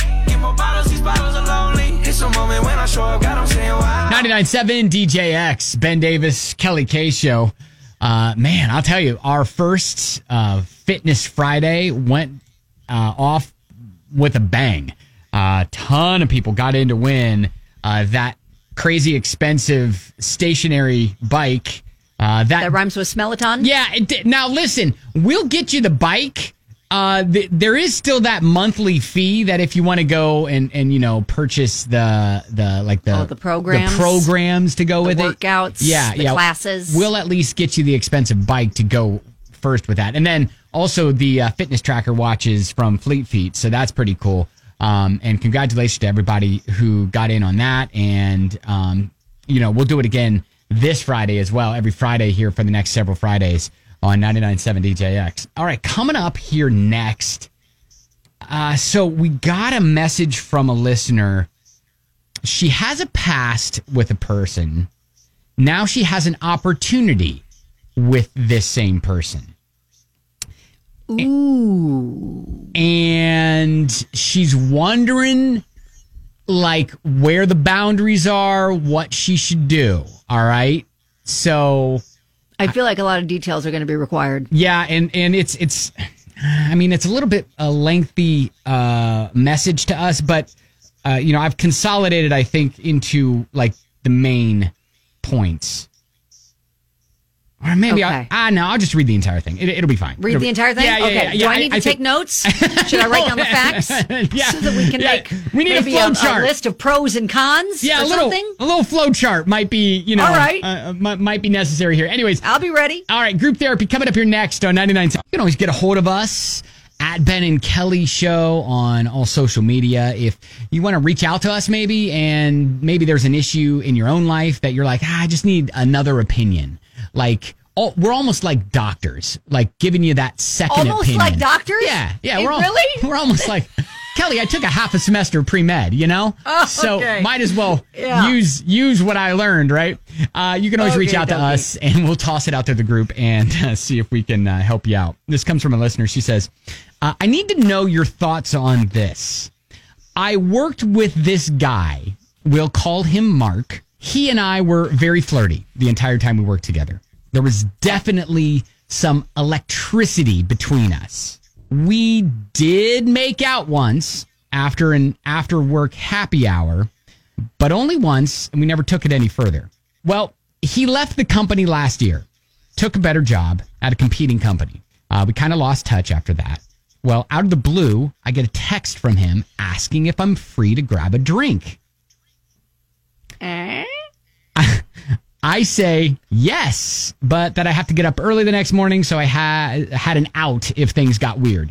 99.7 DJX, Ben Davis, Kelly K Show. Man, I'll tell you, our first Fitness Friday went off with a bang. A ton of people got in to win that crazy expensive stationary bike. That rhymes with Smelloton? Yeah. Now, listen, we'll get you the bike. There is still that monthly fee that if you want to go and purchase the programs to go with it, workouts, the classes, we'll at least get you the expensive bike to go first with that, and then also the fitness tracker watches from Fleet Feet. So that's pretty cool. And congratulations to everybody who got in on that. And we'll do it again this Friday as well. Every Friday here for the next several Fridays on 99.7 DJX. All right, coming up here next. So we got a message from a listener. She has a past with a person. Now she has an opportunity with this same person. Ooh. And she's wondering, where the boundaries are, what she should do. All right? So I feel like a lot of details are going to be required. Yeah, and it's a little bit a lengthy message to us, but I've consolidated, I think, into like the main points. Or maybe I'll just read the entire thing. It'll be fine. Read the entire thing? Yeah, okay. Do I need to take notes? Should I write down the facts? Yeah. So that we can make we need maybe a flow chart. A list of pros and cons or something? A little flow chart might be, All right. might be necessary here. Anyways. I'll be ready. All right, group therapy coming up here next on 99.7. You can always get a hold of us at Ben and Kelly Show on all social media. If you want to reach out to us and maybe there's an issue in your own life that you're like, I just need another opinion. Like, we're almost like doctors, like giving you that second opinion. Almost like doctors? Yeah. Really? We're almost like, Kelly, I took a half a semester pre-med, So might as well use what I learned, right? You can always reach out to us, and we'll toss it out to the group and see if we can help you out. This comes from a listener. She says, I need to know your thoughts on this. I worked with this guy. We'll call him Mark. He and I were very flirty the entire time we worked together. There was definitely some electricity between us. We did make out once after an after-work happy hour, but only once, and we never took it any further. Well, he left the company last year, took a better job at a competing company. We kind of lost touch after that. Well, out of the blue, I get a text from him asking if I'm free to grab a drink. I say yes, but that I have to get up early the next morning, so I had an out if things got weird.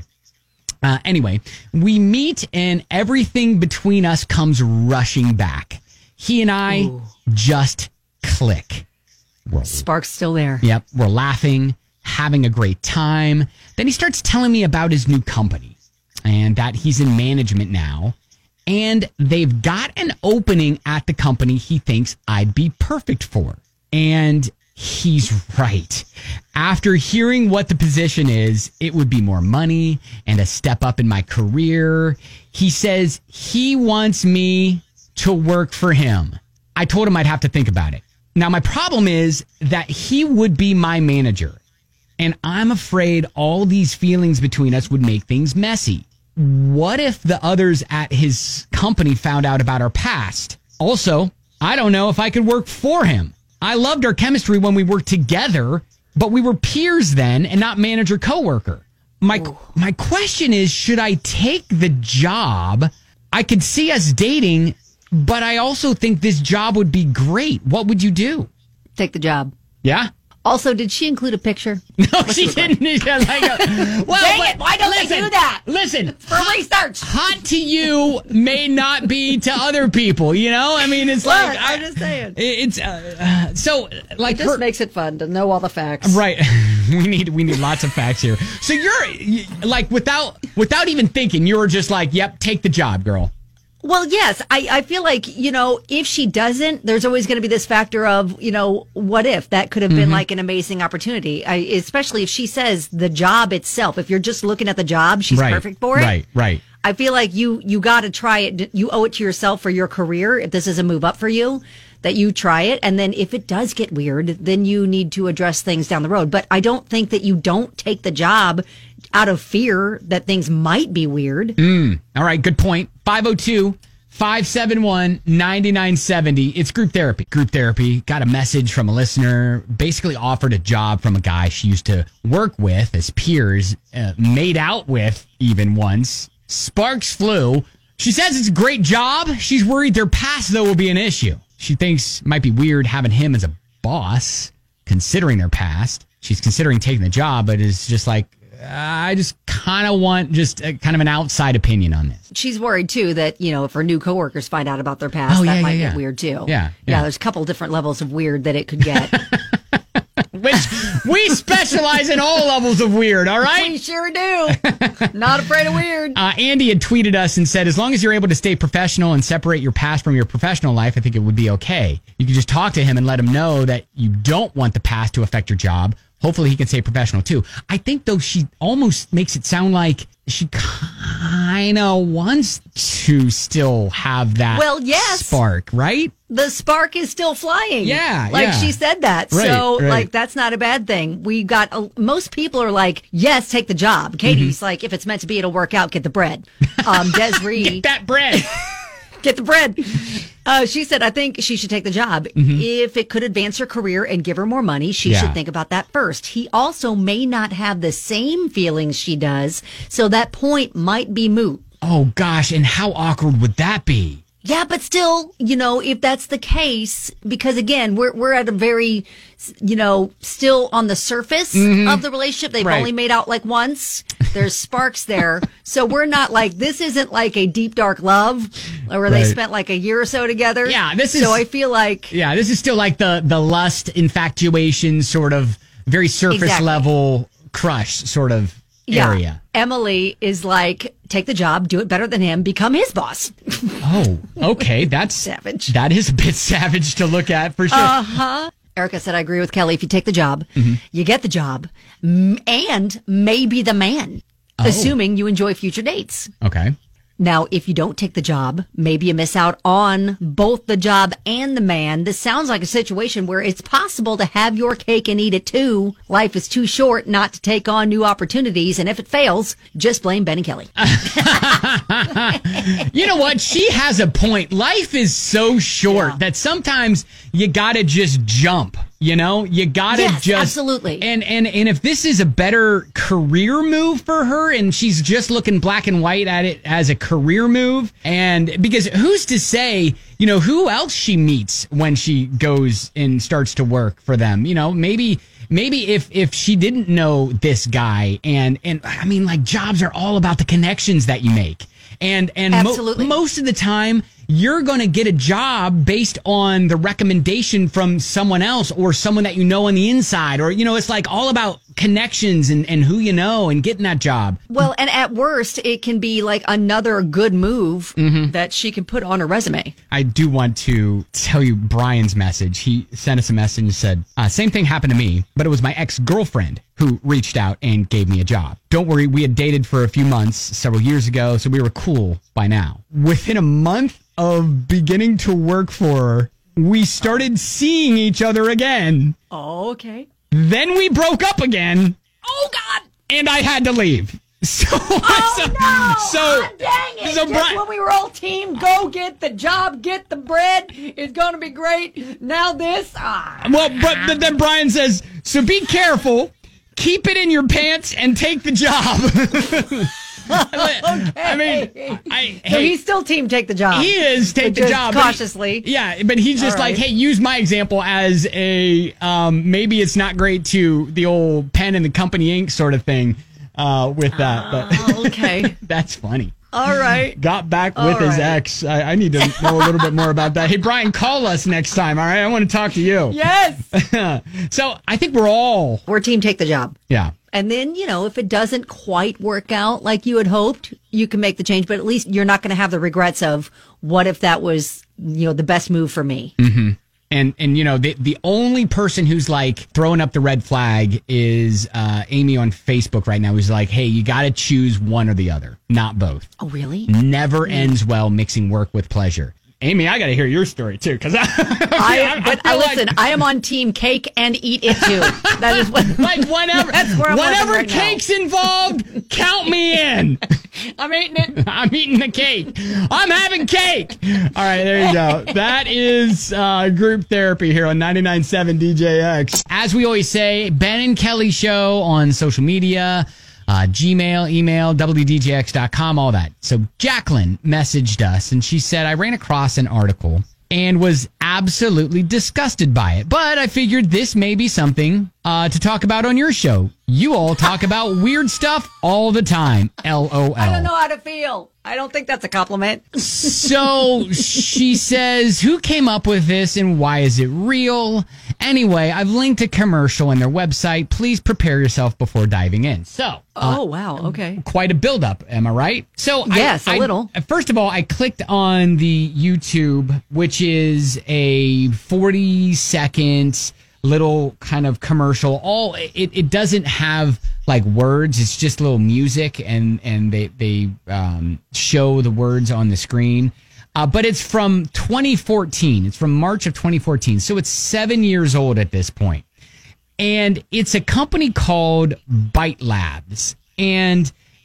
Anyway, we meet and everything between us comes rushing back. He and I just click. Spark's still there. Yep, we're laughing, having a great time. Then he starts telling me about his new company and that he's in management now. And they've got an opening at the company he thinks I'd be perfect for. And he's right. After hearing what the position is, it would be more money and a step up in my career. He says he wants me to work for him. I told him I'd have to think about it. Now, my problem is that he would be my manager. And I'm afraid all these feelings between us would make things messy. What if the others at his company found out about our past? Also, I don't know if I could work for him. I loved our chemistry when we worked together, but we were peers then and not manager coworker. My question is, should I take the job? I could see us dating, but I also think this job would be great. What would you do? Take the job. Yeah? Also, did she include a picture? No, she didn't. Dang it! Why don't they do that? Listen, for research. Hot to you may not be to other people. I mean, it's like I'm just saying. It's so like it just makes it fun to know all the facts, right? we need lots of facts here. So you're like without even thinking, you were just like, "Yep, take the job, girl." Well, yes. I feel like, if she doesn't, there's always going to be this factor of, what if? That could have been like an amazing opportunity, especially if she says the job itself. If you're just looking at the job, she's perfect for it. Right. I feel like you got to try it. You owe it to yourself for your career, if this is a move up for you, that you try it. And then if it does get weird, then you need to address things down the road. But I don't think that you don't take the job out of fear that things might be weird. All right, good point. 502-571-9970. It's group therapy. Group therapy. Got a message from a listener, basically offered a job from a guy she used to work with as peers, made out with even once. Sparks flew. She says it's a great job. She's worried their past, though, will be an issue. She thinks it might be weird having him as a boss, considering their past. She's considering taking the job, but is just like, I just kind of want just kind of an outside opinion on this. She's worried, too, that, if her new coworkers find out about their past, that might get weird, too. Yeah, there's a couple different levels of weird that it could get. Which we specialize in all levels of weird, all right? We sure do. Not afraid of weird. Andy had tweeted us and said, as long as you're able to stay professional and separate your past from your professional life, I think it would be okay. You can just talk to him and let him know that you don't want the past to affect your job. Hopefully he can stay professional, too. I think, though, she almost makes it sound like she kind of wants to still have that spark, right? The spark is still flying. Yeah, she said that. Right, so, that's not a bad thing. We got, most people are like, yes, take the job. Katie's like, if it's meant to be, it'll work out. Get the bread. Desiree. Get that bread. Get the bread. She said, I think she should take the job. If it could advance her career and give her more money, she should think about that first. He also may not have the same feelings she does, so that point might be moot. Oh, gosh. And how awkward would that be? Yeah, but still, if that's the case, because again, we're at a very, still on the surface of the relationship. They've only made out like once. There's sparks there. So we're not this isn't like a deep, dark love where they spent like a year or so together. Yeah, so I feel like. Yeah, this is still like the lust, infatuation, sort of very surface level crush sort of area. Emily is like, take the job, do it better than him, become his boss. Oh, okay. That's savage. That is a bit savage to look at for sure. Erica said, I agree with Kelly. If you take the job, you get the job and maybe the man, assuming you enjoy future dates. Okay. Now, if you don't take the job, maybe you miss out on both the job and the man. This sounds like a situation where it's possible to have your cake and eat it too. Life is too short not to take on new opportunities. And if it fails, just blame Ben and Kelly. You know what? She has a point. Life is so short that sometimes you got to just jump. You got to just absolutely. And if this is a better career move for her and she's just looking black and white at it as a career move, and because who's to say, who else she meets when she goes and starts to work for them, maybe if she didn't know this guy and I mean, like, jobs are all about the connections that you make. And most of the time, you're going to get a job based on the recommendation from someone else or someone that you know on the inside. Or, it's like all about connections and who you know and getting that job. Well, and at worst, it can be like another good move that she can put on her resume. I do want to tell you Brian's message. He sent us a message and said, same thing happened to me, but it was my ex-girlfriend who reached out and gave me a job. Don't worry, we had dated for a few months several years ago, so we were cool by now. Within a month of beginning to work for her, we started seeing each other again. Oh, okay. Then we broke up again. Oh, God. And I had to leave. So, dang it. So just when we were all team, go get the job, get the bread, it's going to be great. Now this. Well, but then Brian says, so be careful, keep it in your pants, and take the job. Okay. I mean, so he's still team take the job. He is take the job cautiously. But he's just like, hey, use my example as a maybe it's not great to the old pen and the company ink sort of thing with that. But okay, that's funny. All right. Got back with his ex. I need to know a little bit more about that. Hey, Brian, call us next time. All right, I want to talk to you. Yes. So I think we're team take the job. Yeah. And then, if it doesn't quite work out like you had hoped, you can make the change. But at least you're not going to have the regrets of what if that was, the best move for me. Mm-hmm. And the only person who's like throwing up the red flag is Amy on Facebook right now, who's like, hey, you got to choose one or the other, not both. Oh, really? Never ends well mixing work with pleasure. Amy, I got to hear your story too, because listen, I am on team cake and eat it too. That is what, whenever cake's involved, count me in. I'm eating it. I'm eating the cake. I'm having cake. All right, there you go. That is group therapy here on 99.7 DJX. As we always say, Ben and Kelly Show on social media. Gmail, email, WDJX.com, all that. So Jacqueline messaged us and she said, I ran across an article and was absolutely disgusted by it. But I figured this may be something to talk about on your show. You all talk about weird stuff all the time. LOL. I don't know how to feel. I don't think that's a compliment. So she says, who came up with this and why is it real? Anyway, I've linked a commercial on their website. Please prepare yourself before diving in. So. Oh, wow. Okay. Quite a buildup. Am I right? So yes, a little. First of all, I clicked on the YouTube, which is a 40-second little kind of commercial. It doesn't have like words. It's just little music and they show the words on the screen. But it's from 2014. It's from March of 2014. So it's 7 years old at this point. And it's a company called Byte Labs. And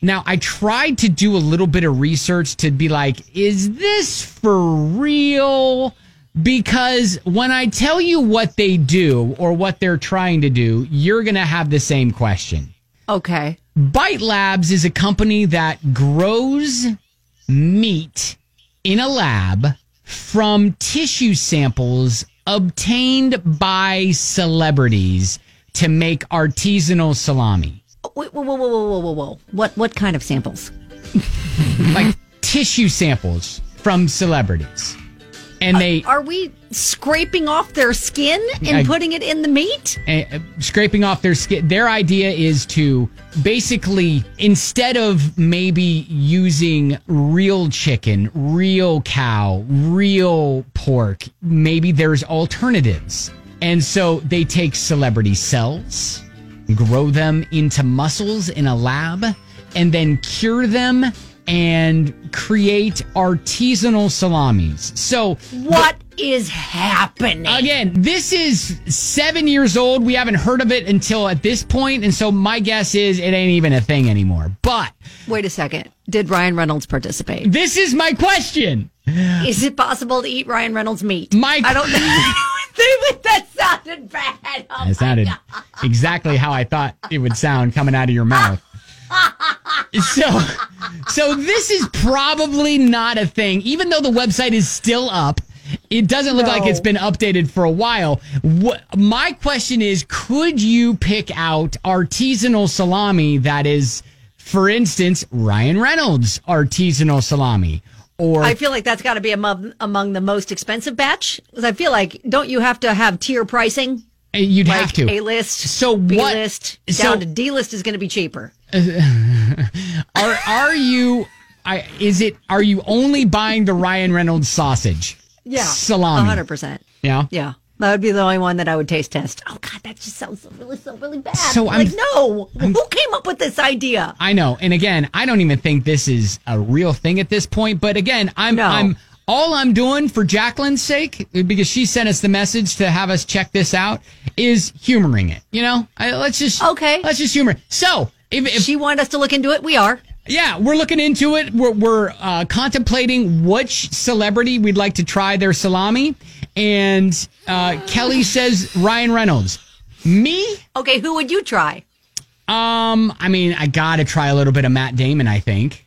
Now, I tried to do a little bit of research to be like, is this for real? Because when I tell you what they do or what they're trying to do, you're going to have the same question. Okay. Bite Labs is a company that grows meat in a lab from tissue samples obtained by celebrities to make artisanal salami. Whoa. What kind of samples? Like tissue samples from celebrities. And are we scraping off their skin and putting it in the meat? Scraping off their skin. Their idea is to basically, instead of maybe using real chicken, real cow, real pork, maybe there's alternatives. And so they take celebrity cells, grow them into muscles in a lab, and then cure them and create artisanal salamis. So what is happening? Again, this is 7 years old. We haven't heard of it until at this point, and so my guess is it ain't even a thing anymore. But wait a second. Did Ryan Reynolds participate? This is my question. Is it possible to eat Ryan Reynolds' meat? I don't know. That sounded bad. Oh, it sounded exactly how I thought it would sound coming out of your mouth. So this is probably not a thing. Even though the website is still up, it doesn't look like it's been updated for a while. My question is, could you pick out artisanal salami that is, for instance, Ryan Reynolds' artisanal salami? Or I feel like that's got to be among the most expensive batch. Because I feel like, don't you have to have tier pricing? You'd have to. A-list, so B-list, down to D-list is going to be cheaper. Are you only buying the Ryan Reynolds sausage? Yeah. Salami. 100%. Yeah. Yeah. That would be the only one that I would taste test. Oh God, that just sounds so really bad. So who came up with this idea? I know. And again, I don't even think this is a real thing at this point. But again, all I'm doing for Jacqueline's sake, because she sent us the message to have us check this out, is humoring it. You know, let's just humor it. So if she wanted us to look into it, we are. Yeah, we're looking into it. We're contemplating which celebrity we'd like to try their salami. And Kelly says Ryan Reynolds. Me? Okay, who would you try? I mean, I gotta try a little bit of Matt Damon, I think.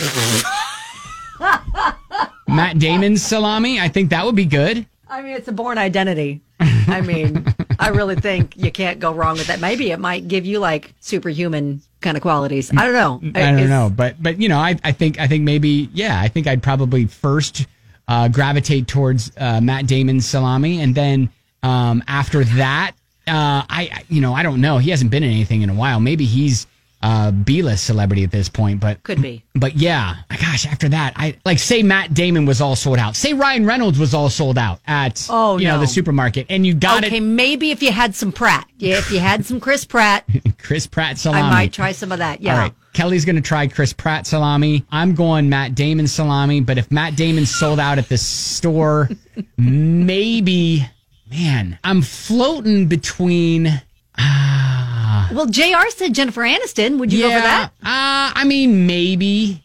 Matt Damon's salami, I think that would be good. I mean, it's a born identity. I mean, I really think you can't go wrong with that. Maybe it might give you like superhuman kind of qualities. I don't know. I don't know, but you know, I think maybe, yeah, I think I'd probably first gravitate towards Matt Damon's salami, and then after that, I don't know. He hasn't been in anything in a while. Maybe he's B-list celebrity at this point, but could be. But yeah, gosh, after that, say Matt Damon was all sold out. Say Ryan Reynolds was all sold out at the supermarket, and you got it. Okay, maybe if you had some Pratt, if you had some Chris Pratt, Chris Pratt salami, I might try some of that. Yeah. All right, Kelly's going to try Chris Pratt salami. I'm going Matt Damon salami, but if Matt Damon's sold out at the store, maybe. Man, I'm floating between. Well, JR said Jennifer Aniston. Would you go for that? I mean, maybe.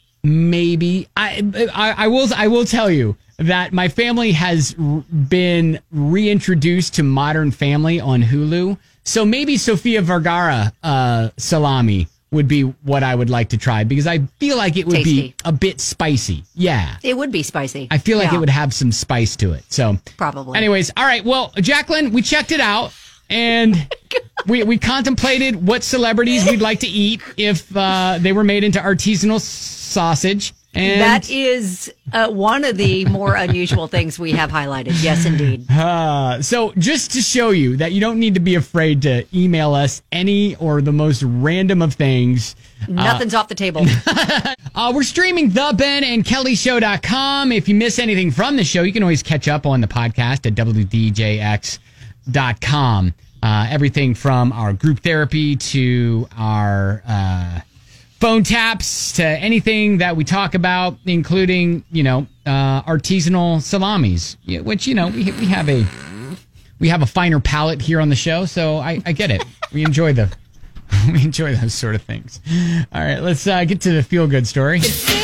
I will tell you that my family has been reintroduced to Modern Family on Hulu. So maybe Sofia Vergara salami would be what I would like to try, because I feel like it would be a bit spicy. Yeah. It would be spicy. I feel like it would have some spice to it. So probably. Anyways, all right. Well, Jacqueline, we checked it out. And we contemplated what celebrities we'd like to eat if they were made into artisanal sausage. And that is one of the more unusual things we have highlighted. Yes, indeed. So just to show you that you don't need to be afraid to email us any or the most random of things. Nothing's off the table. We're streaming thebenandkellyshow.com. If you miss anything from the show, you can always catch up on the podcast at WDJX.com. Everything from our group therapy to our phone taps to anything that we talk about, including, artisanal salamis, which, we have a finer palate here on the show. So I get it. We enjoy the We enjoy those sort of things. All right, let's get to the feel-good story.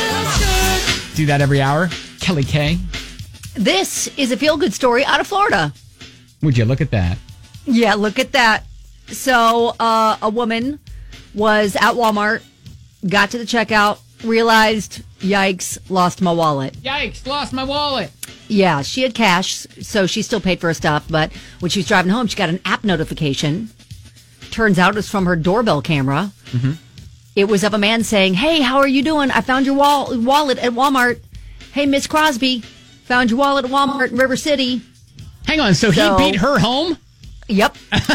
Do that every hour. Kelly K. This is a feel-good story out of Florida. Would you look at that? Yeah, look at that. So a woman was at Walmart, got to the checkout, realized, yikes, lost my wallet. Yikes, lost my wallet. Yeah, she had cash, so she still paid for her stuff. But when she was driving home, she got an app notification. Turns out it was from her doorbell camera. Mm-hmm. It was of a man saying, hey, how are you doing? I found your wallet at Walmart. Hey, Miss Crosby, found your wallet at Walmart in River City. Hang on, so he beat her home? Yep.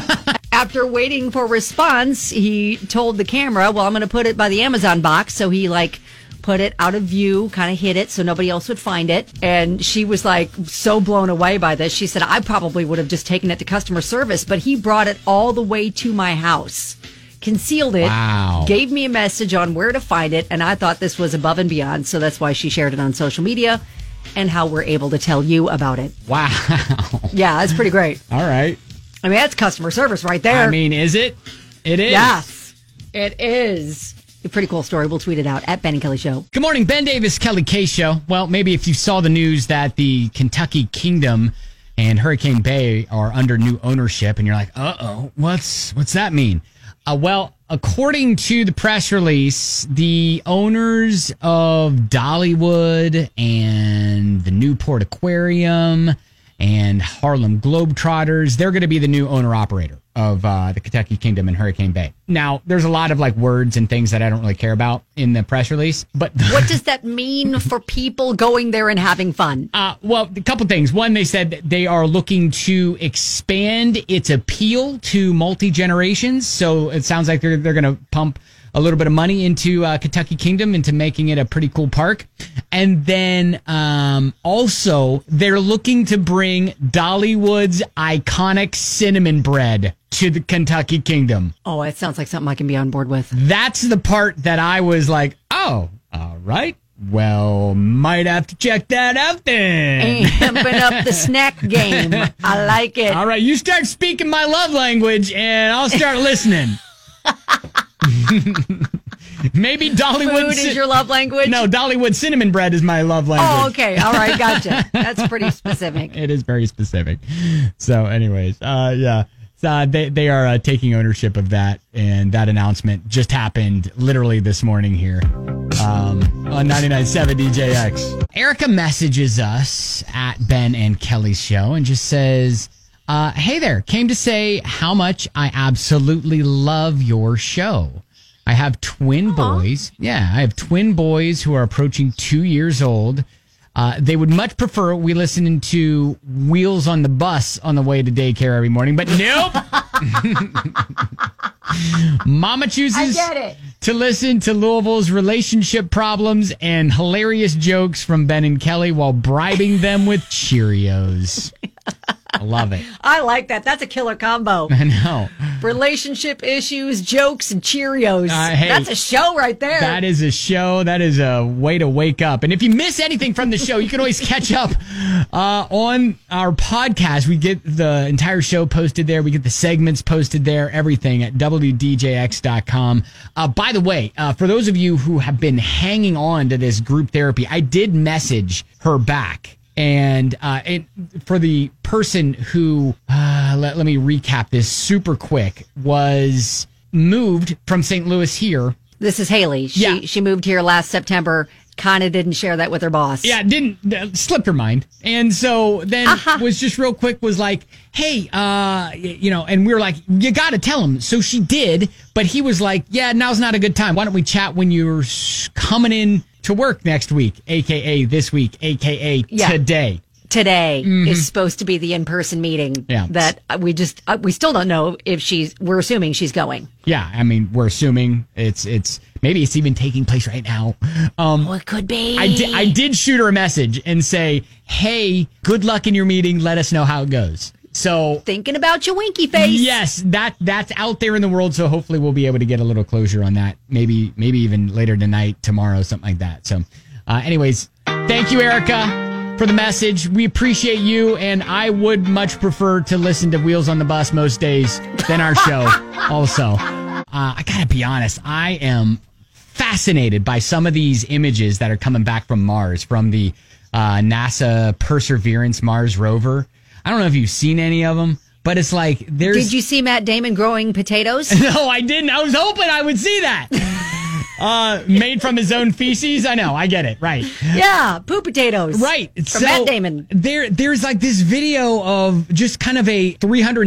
After waiting for a response, he told the camera, well, I'm going to put it by the Amazon box. So he put it out of view, kind of hid it so nobody else would find it. And she was so blown away by this. She said, I probably would have just taken it to customer service, but he brought it all the way to my house, concealed it, gave me a message on where to find it. And I thought this was above and beyond. So that's why she shared it on social media and how we're able to tell you about it. Wow. Yeah, that's pretty great. All right. I mean, that's customer service right there. I mean, is it? It is. Yes, it is. A pretty cool story. We'll tweet it out at Ben and Kelly Show. Good morning, Ben Davis, Kelly K Show. Well, maybe if you saw the news that the Kentucky Kingdom and Hurricane Bay are under new ownership, and you're like, uh-oh, what's that mean? Well, according to the press release, the owners of Dollywood and the Newport Aquarium and Harlem Globetrotters, they're going to be the new owner-operator of the Kentucky Kingdom and Hurricane Bay. Now, there's a lot of words and things that I don't really care about in the press release, but what does that mean for people going there and having fun? Well, a couple things. One, they said that they are looking to expand its appeal to multi-generations, so it sounds like they're going to pump a little bit of money into Kentucky Kingdom, into making it a pretty cool park. And then also, they're looking to bring Dollywood's iconic cinnamon bread to the Kentucky Kingdom. Oh, it sounds like something I can be on board with. That's the part that I was like, oh, all right. Well, might have to check that out then. Amping up the snack game. I like it. All right, you start speaking my love language, and I'll start listening. Maybe Dollywood food is your love language? No, Dollywood cinnamon bread is my love language. Oh, okay. All right, gotcha. That's pretty specific. It is very specific. So anyways, yeah. So they are taking ownership of that, and that announcement just happened literally this morning here on 99.7 DJX. Erica messages us at Ben and Kelly's show and just says, hey there, came to say how much I absolutely love your show. I have twin boys. Yeah, I have twin boys who are approaching 2 years old. They would much prefer we listen to Wheels on the Bus on the way to daycare every morning, but nope. Mama chooses to listen to Louisville's relationship problems and hilarious jokes from Ben and Kelly while bribing them with Cheerios. I love it. I like that. That's a killer combo. I know. Relationship issues, jokes, and Cheerios. Hey, that's a show right there. That is a show. That is a way to wake up. And if you miss anything from the show, you can always catch up on our podcast. We get the entire show posted there. We get the segments posted there, everything at WDJX.com. By the way, for those of you who have been hanging on to this group therapy, I did message her back. And for the person who, let me recap this super quick, was moved from St. Louis here. This is Haley. She moved here last September, kind of didn't share that with her boss. Yeah, slipped her mind. And so then was just real quick, was like, hey, and we were like, you got to tell him. So she did, but he was like, yeah, now's not a good time. Why don't we chat when you're coming in to work next week, a.k.a. this week, a.k.a. today. Today is supposed to be the in-person meeting that we still don't know if we're assuming she's going. Yeah, I mean, we're assuming it's maybe it's even taking place right now. It could be. I did shoot her a message and say, hey, good luck in your meeting. Let us know how it goes. So thinking about your winky face. Yes, that's out there in the world. So hopefully we'll be able to get a little closure on that. Maybe even later tonight, tomorrow, something like that. So anyways, thank you, Erica, for the message. We appreciate you. And I would much prefer to listen to Wheels on the Bus most days than our show also. I gotta be honest, I am fascinated by some of these images that are coming back from Mars, from the NASA Perseverance Mars rover. I don't know if you've seen any of them, but it's like there's... Did you see Matt Damon growing potatoes? No, I didn't. I was hoping I would see that. Made from his own feces? I know, I get it, right. Yeah, poop potatoes. Right. From Matt Damon. There's like this video of just kind of a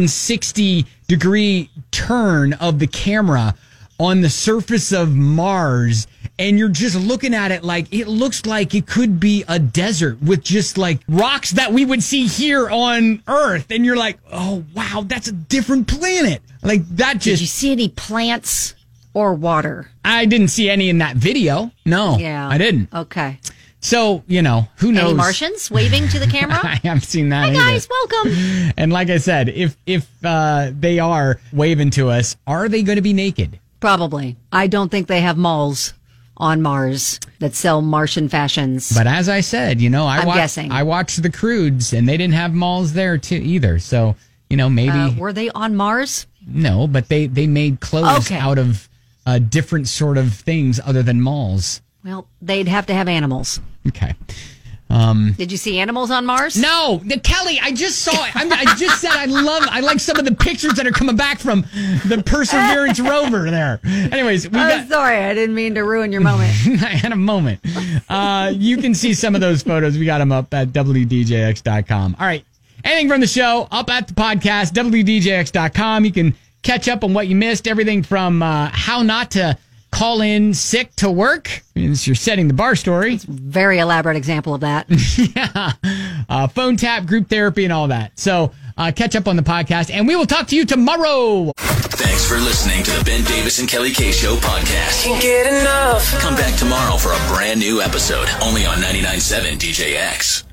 360-degree turn of the camera on the surface of Mars, and you're just looking at it like it looks like it could be a desert with just like rocks that we would see here on Earth, and you're like, oh wow, that's a different planet. Like that just... Did you see any plants or water? I didn't see any in that video. No, yeah, I didn't. Okay. So, who knows? Any Martians waving to the camera? I haven't seen that either. Hi guys, welcome. And like I said, if they are waving to us, are they going to be naked? Probably. I don't think they have malls on Mars that sell Martian fashions. But as I said, I watched the Croods, and they didn't have malls there too either. So, maybe were they on Mars? No, but they made clothes out of different sort of things other than malls. Well, they'd have to have animals. Okay. Did you see animals on Mars? No, Kelly. I just saw it. I just said I like some of the pictures that are coming back from the Perseverance rover there. Anyways, sorry, I didn't mean to ruin your moment. I had a moment. You can see some of those photos. We got them up at WDJX.com. All right. Anything from the show up at the podcast, WDJX.com. You can catch up on what you missed. Everything from how not to call in sick to work. It's your setting the bar story. It's a very elaborate example of that. Yeah. Phone tap, group therapy, and all that. So catch up on the podcast, and we will talk to you tomorrow. Thanks for listening to the Ben Davis and Kelly K Show podcast. Can't get enough. Come back tomorrow for a brand new episode, only on 99.7 DJX.